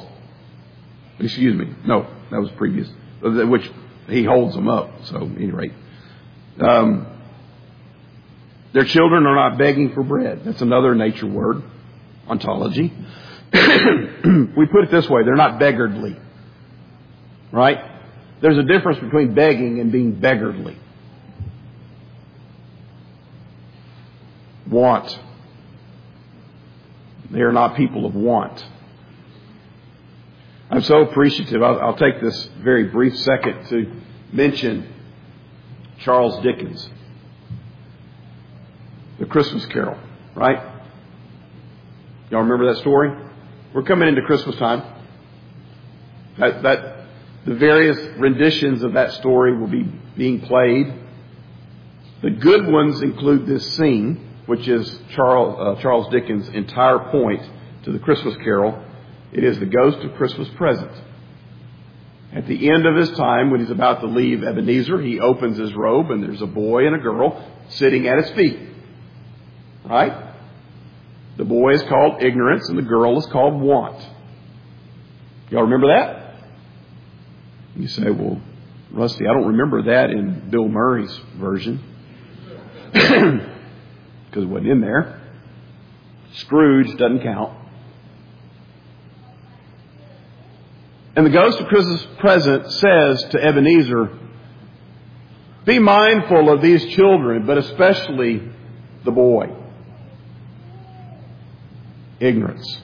no, that was previous, which he holds them up. So, at any rate, their children are not begging for bread. That's another nature word, ontology. We put it this way, they're not beggarly. Right? There's a difference between begging and being beggarly. Want. They are not people of want. I'm so appreciative. I'll take this very brief second to mention Charles Dickens. The Christmas Carol, right? Y'all remember that story? We're coming into Christmas time. The various renditions of that story will be being played. The good ones include this scene, which is Charles Dickens' entire point to the Christmas Carol. It is the Ghost of Christmas Present. At the end of his time, when he's about to leave Ebenezer, he opens his robe and there's a boy and a girl sitting at his feet. Right? The boy is called Ignorance and the girl is called Want. Y'all remember that? You say, well, Rusty, I don't remember that in Bill Murray's version. Because it wasn't in there. Scrooge doesn't count. And the Ghost of Christmas Present says to Ebenezer, be mindful of these children, but especially the boy. Ignorance.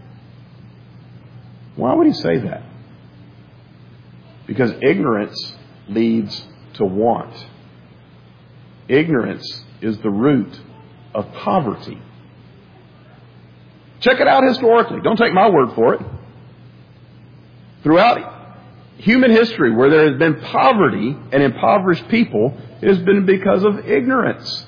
Why would he say that? Because ignorance leads to want. Ignorance is the root of poverty. Check it out historically. Don't take my word for it. Throughout human history, where there has been poverty and impoverished people, it has been because of ignorance.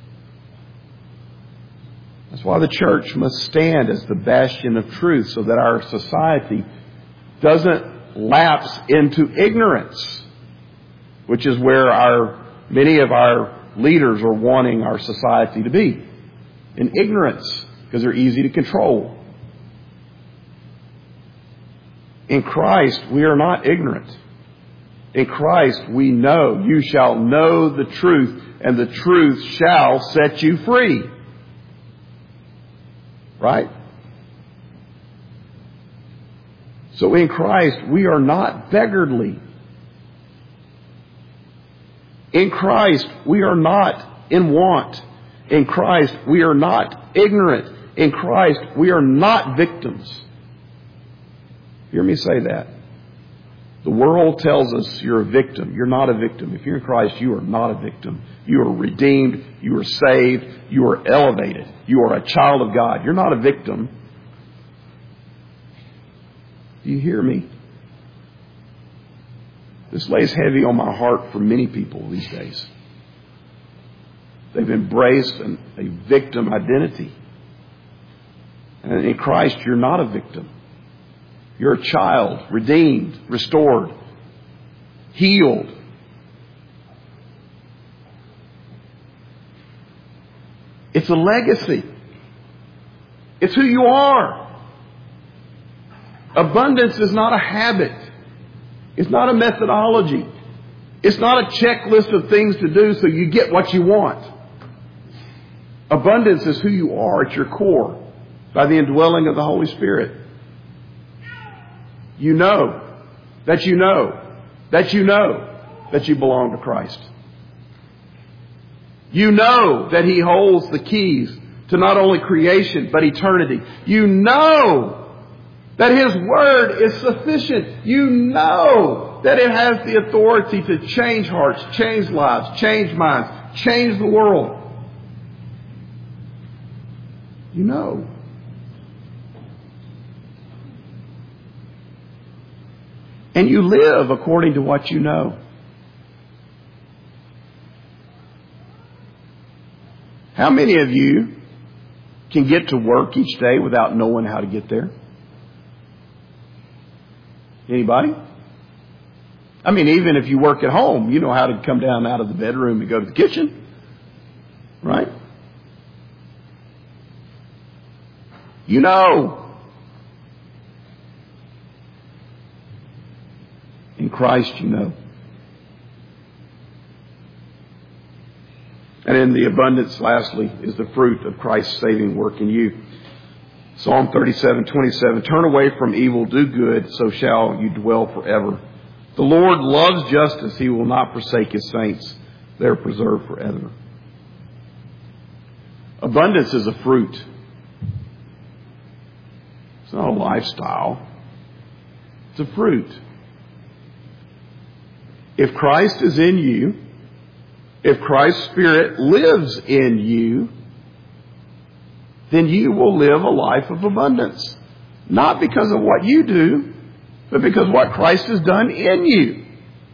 That's why the church must stand as the bastion of truth, so that our society doesn't lapse into ignorance, which is where many of our leaders are wanting our society to be. In ignorance, because they're easy to control. In Christ, we are not ignorant. In Christ, we know. You shall know the truth, and the truth shall set you free. Right? So in Christ, we are not beggarly. In Christ, we are not in want. In Christ, we are not ignorant. In Christ, we are not victims. Hear me say that. The world tells us you're a victim. You're not a victim. If you're in Christ, you are not a victim. You are redeemed. You are saved. You are elevated. You are a child of God. You're not a victim. Do you hear me? This lays heavy on my heart for many people these days. They've embraced a victim identity. And in Christ, you're not a victim. You're a child, redeemed, restored, healed. It's a legacy. It's who you are. Abundance is not a habit. It's not a methodology. It's not a checklist of things to do so you get what you want. Abundance is who you are at your core by the indwelling of the Holy Spirit. You know that you know that you know that you belong to Christ. You know that He holds the keys to not only creation but eternity. You know that His Word is sufficient. You know that it has the authority to change hearts, change lives, change minds, change the world. You know. And you live according to what you know. How many of you can get to work each day without knowing how to get there? Anybody? I mean, even if you work at home, you know how to come down out of the bedroom and go to the kitchen. Right? You know. In Christ, you know. And in the abundance, lastly, is the fruit of Christ's saving work in you. Psalm 37:27, turn away from evil, do good, so shall you dwell forever. The Lord loves justice. He will not forsake His saints. They are preserved forever. Abundance is a fruit. It's not a lifestyle. It's a fruit. If Christ is in you, if Christ's Spirit lives in you, then you will live a life of abundance. Not because of what you do, but because of what Christ has done in you.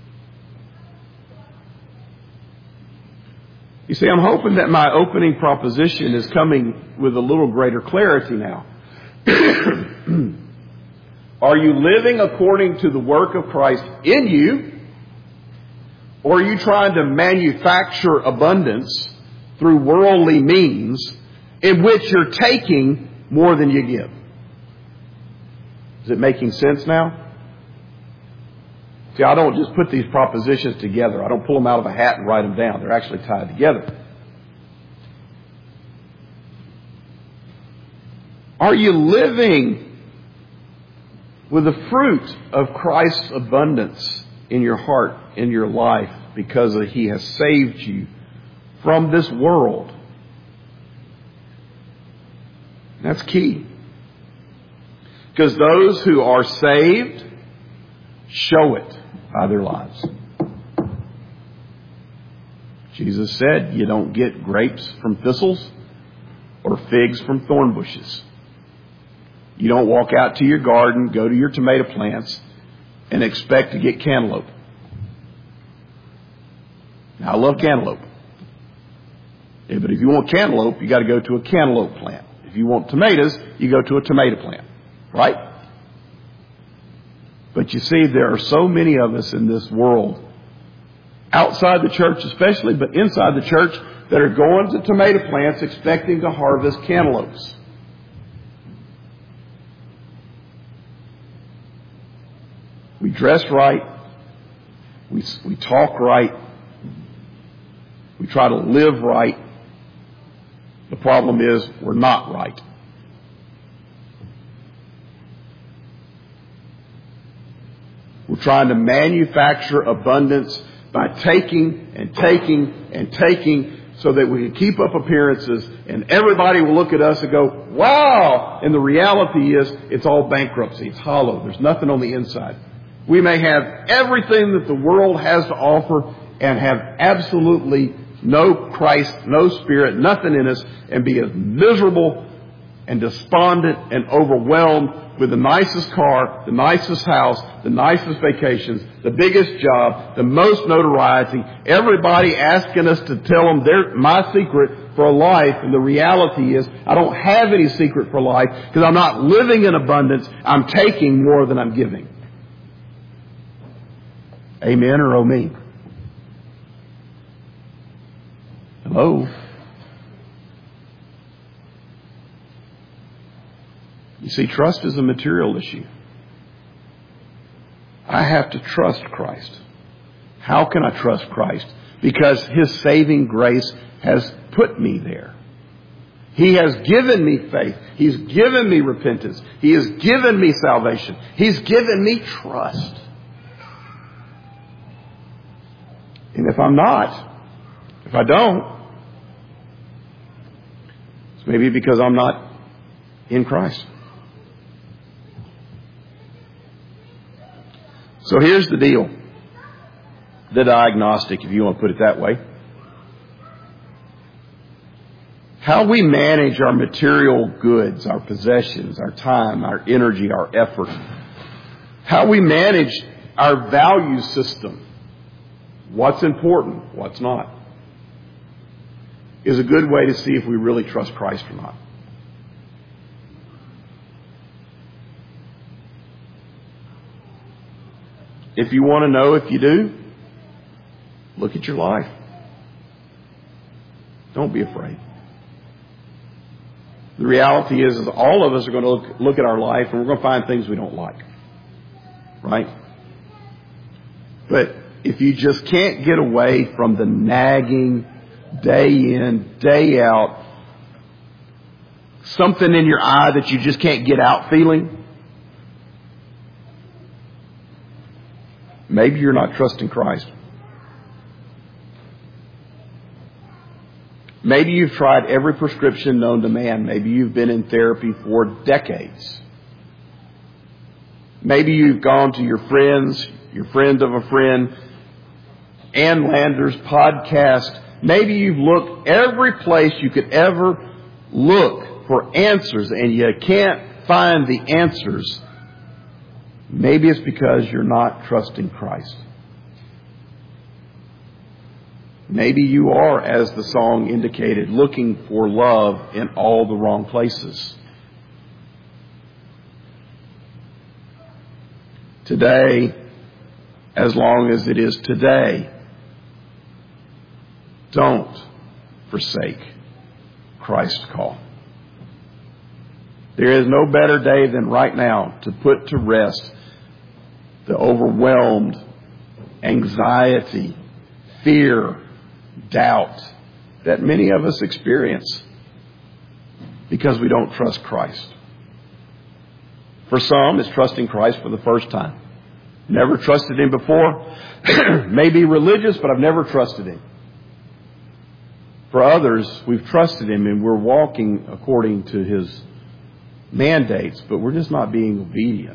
You see, I'm hoping that my opening proposition is coming with a little greater clarity now. Are you living according to the work of Christ in you? Or are you trying to manufacture abundance through worldly means in which you're taking more than you give? Is it making sense now? See, I don't just put these propositions together. I don't pull them out of a hat and write them down. They're actually tied together. Are you living with the fruit of Christ's abundance in your heart, in your life, because He has saved you from this world? That's key. Because those who are saved show it by their lives. Jesus said, you don't get grapes from thistles or figs from thorn bushes. You don't walk out to your garden, go to your tomato plants, and expect to get cantaloupe. Now, I love cantaloupe. Yeah, but if you want cantaloupe, you got to go to a cantaloupe plant. If you want tomatoes, you go to a tomato plant. Right? But you see, there are so many of us in this world, outside the church especially, but inside the church, that are going to tomato plants expecting to harvest cantaloupes. We dress right. We talk right. We try to live right. The problem is we're not right. We're trying to manufacture abundance by taking and taking and taking so that we can keep up appearances and everybody will look at us and go, wow! And the reality is it's all bankruptcy. It's hollow. There's nothing on the inside. We may have everything that the world has to offer and have absolutely no Christ, no Spirit, nothing in us, and be as miserable and despondent and overwhelmed with the nicest car, the nicest house, the nicest vacations, the biggest job, the most notoriety, everybody asking us to tell them my secret for life. And the reality is I don't have any secret for life because I'm not living in abundance. I'm taking more than I'm giving. Amen or oh me? Hello? You see, trust is a material issue. I have to trust Christ. How can I trust Christ? Because His saving grace has put me there. He has given me faith. He's given me repentance. He has given me salvation. He's given me trust. And if I don't, it's maybe because I'm not in Christ. So here's the deal. The diagnostic, if you want to put it that way. How we manage our material goods, our possessions, our time, our energy, our effort. How we manage our value system. What's important, what's not. Is a good way to see if we really trust Christ or not. If you want to know if you do, look at your life. Don't be afraid. The reality is all of us are going to look at our life and we're going to find things we don't like. Right? But if you just can't get away from the nagging, day in, day out, something in your eye that you just can't get out feeling, maybe you're not trusting Christ. Maybe you've tried every prescription known to man. Maybe you've been in therapy for decades. Maybe you've gone to your friends, your friend of a friend, Ann Landers podcast. Maybe you've looked every place you could ever look for answers and you can't find the answers. Maybe it's because you're not trusting Christ. Maybe you are, as the song indicated, looking for love in all the wrong places. Today, as long as it is today, don't forsake Christ's call. There is no better day than right now to put to rest the overwhelmed anxiety, fear, doubt that many of us experience because we don't trust Christ. For some, it's trusting Christ for the first time. Never trusted Him before. Maybe religious, but I've never trusted Him. For others, we've trusted Him and we're walking according to His mandates, but we're just not being obedient.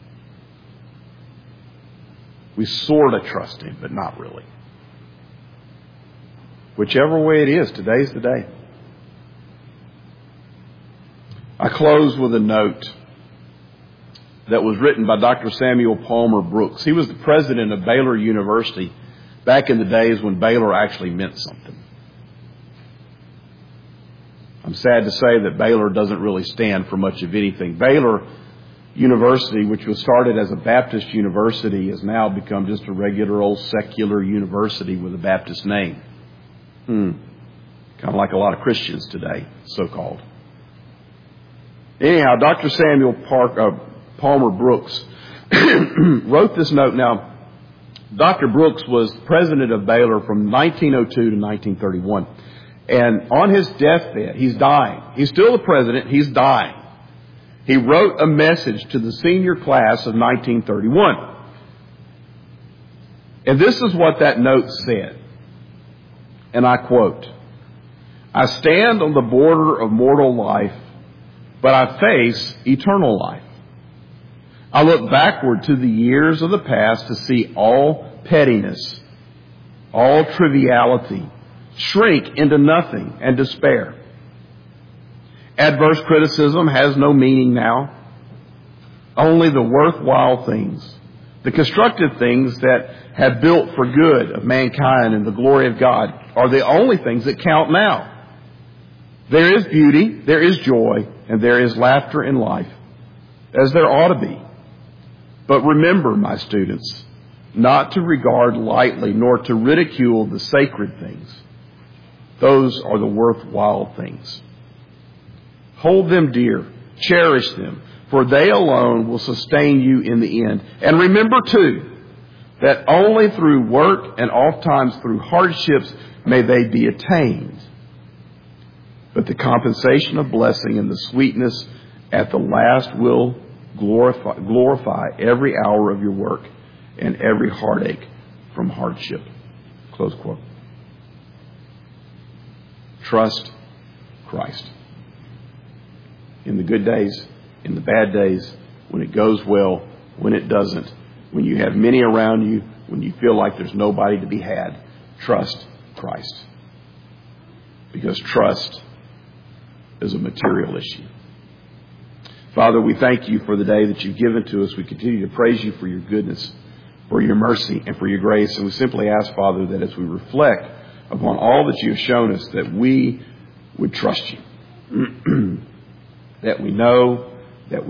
We sort of trust Him, but not really. Whichever way it is, today's the day. I close with a note that was written by Dr. Samuel Palmer Brooks. He was the president of Baylor University back in the days when Baylor actually meant something. I'm sad to say that Baylor doesn't really stand for much of anything. Baylor University, which was started as a Baptist university, has now become just a regular old secular university with a Baptist name. Kind of like a lot of Christians today, so-called. Anyhow, Dr. Samuel Palmer Brooks wrote this note. Now, Dr. Brooks was president of Baylor from 1902 to 1931. And on his deathbed, he's dying. He's still the president. He's dying. He wrote a message to the senior class of 1931. And this is what that note said. And I quote, "I stand on the border of mortal life, but I face eternal life. I look backward to the years of the past to see all pettiness, all triviality, shrink into nothing and despair. Adverse criticism has no meaning now. Only the worthwhile things, the constructive things that have built for good of mankind and the glory of God, are the only things that count now. There is beauty, there is joy, and there is laughter in life, as there ought to be. But remember, my students, not to regard lightly nor to ridicule the sacred things. Those are the worthwhile things. Hold them dear, cherish them, for they alone will sustain you in the end. And remember, too, that only through work and oftentimes through hardships may they be attained. But the compensation of blessing and the sweetness at the last will glorify every hour of your work and every heartache from hardship. Close quote. Trust Christ. In the good days, in the bad days, when it goes well, when it doesn't, when you have many around you, when you feel like there's nobody to be had, trust Christ. Because trust is a material issue. Father, we thank you for the day that you've given to us. We continue to praise you for your goodness, for your mercy, and for your grace. And we simply ask, Father, that as we reflect upon all that you have shown us, that we would trust you. That we know that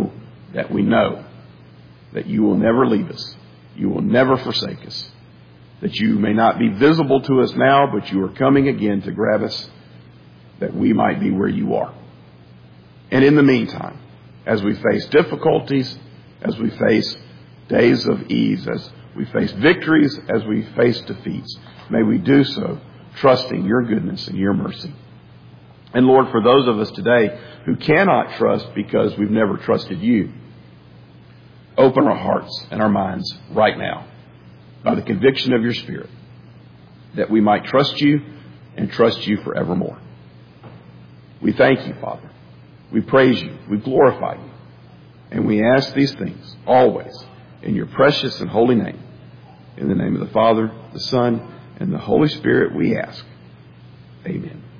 you will never leave us. You will never forsake us. That you may not be visible to us now, but you are coming again to grab us, that we might be where you are. And in the meantime, as we face difficulties, as we face days of ease, as we face victories, as we face defeats, may we do so trusting your goodness and your mercy. And Lord, for those of us today who cannot trust because we've never trusted you, open our hearts and our minds right now by the conviction of your Spirit, that we might trust you and trust you forevermore. We thank you, Father. We praise you. We glorify you. And we ask these things always in your precious and holy name. In the name of the Father, the Son, and the Holy Spirit we ask. Amen.